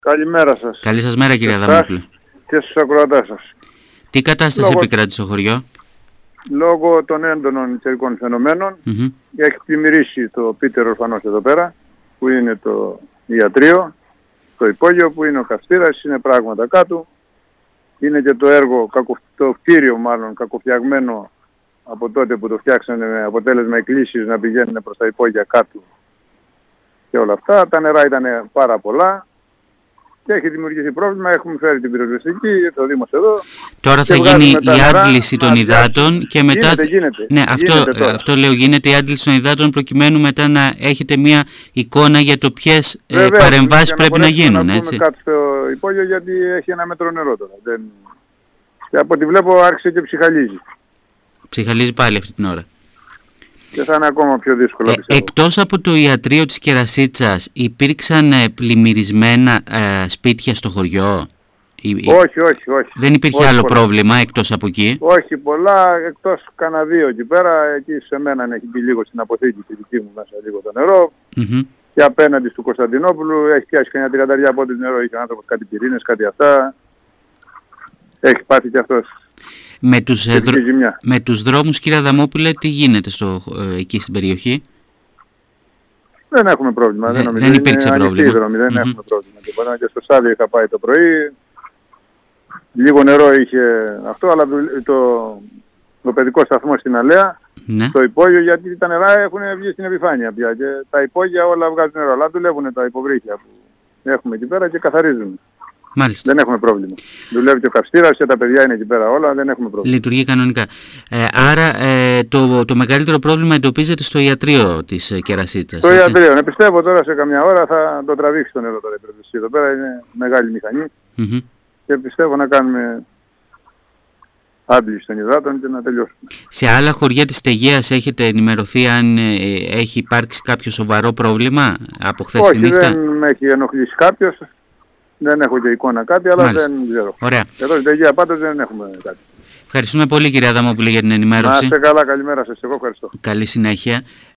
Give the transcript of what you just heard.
Καλημέρα σας. Καλή σας μέρα, κύριε Αδαμόπουλε. Και στους ακροατάς σας. Τι κατάσταση επικρατεί στο χωριό? Λόγω των έντονων καιρικών φαινομένων έχει πλημμυρίσει το Πίτερ Ορφανός εδώ πέρα, που είναι το ιατρείο, το υπόγειο που είναι ο καυστήρας, είναι πράγματα κάτω. Είναι και το έργο, το κτίριο μάλλον κακοφτιαγμένο από τότε που το φτιάξανε με αποτέλεσμα εκκλήσεις να πηγαίνουν προς τα υπόγεια κάτω και όλα αυτά. Τα νερά ήταν πάρα πολλά και έχει δημιουργήσει πρόβλημα. Έχουμε φέρει την πυροσβεστική, το Δήμος εδώ. Τώρα θα γίνει η άντληση των υδάτων και μετά... Γίνεται. Ναι, αυτό λέω, γίνεται η άντληση των υδάτων προκειμένου μετά να έχετε μια εικόνα για το ποιες παρεμβάσεις πρέπει να γίνουν. Να πούμε κάτω στο υπόγειο γιατί έχει 1 μέτρο νερό τώρα. Και από ό,τι βλέπω άρχισε και ψυχαλίζει. Ψυχαλίζει πάλι αυτή την ώρα. Και θα είναι ακόμα πιο δύσκολο. Εκτός από το ιατρείο της Κερασίτσας υπήρξαν πλημμυρισμένα σπίτια στο χωριό? Όχι. Δεν υπήρχε άλλο πρόβλημα εκτός από εκεί? Όχι πολλά, εκτός κανένα 2 εκεί πέρα. Εκεί σε μένα έχει μπει λίγο στην αποθήκη τη δική μου μέσα λίγο το νερό. Και απέναντι του Κωνσταντινόπουλου έχει πιάσει κανένα 30 από ό,τι νερό είχε ο άνθρωπος, κάτι πυρήνες, κάτι αυτά. Έχει πάθει και αυτός. Με τους δρόμους, κύριε Αδαμόπουλε, τι γίνεται εκεί στην περιοχή? Δεν έχουμε πρόβλημα. Δεν υπήρξε πρόβλημα. Δεν έχουμε πρόβλημα. Και στο Σάδιο είχα πάει το πρωί. Λίγο νερό είχε αυτό, αλλά το παιδικό σταθμό στην Αλέα, το υπόγειο, γιατί τα νερά έχουν βγει στην επιφάνεια πια και τα υπόγεια όλα βγάζουν νερό. Αλλά δουλεύουν τα υποβρύχια που έχουμε εκεί πέρα και καθαρίζουν. Μάλιστα. Δεν έχουμε πρόβλημα. Δουλεύει και ο καυστήρας και τα παιδιά είναι εκεί πέρα όλα, δεν έχουμε πρόβλημα. Λειτουργεί κανονικά. Άρα το μεγαλύτερο πρόβλημα εντοπίζεται στο ιατρείο της Κερασίτσας. Στο ιατρείο, ναι, πιστεύω τώρα σε καμιά ώρα θα το τραβήξει το νερό τώρα η πυροσβεστική. Εδώ πέρα είναι μεγάλη μηχανή και πιστεύω να κάνουμε άντληση των υδάτων και να τελειώσουμε. Σε άλλα χωριά της Στεγείας έχετε ενημερωθεί αν έχει υπάρξει κάποιο σοβαρό πρόβλημα από χθες τη νύχτα? Όχι, δεν με έχει ενοχλήσει κάποιος. Δεν έχω και εικόνα κάτι, αλλά δεν ξέρω. Ωραία. Εδώ στην Αιγαία πάντως δεν έχουμε κάτι. Ευχαριστούμε πολύ, κύριε Αδαμόπουλε, για την ενημέρωση. Να είστε καλά, καλημέρα σας. Εγώ ευχαριστώ. Καλή συνέχεια.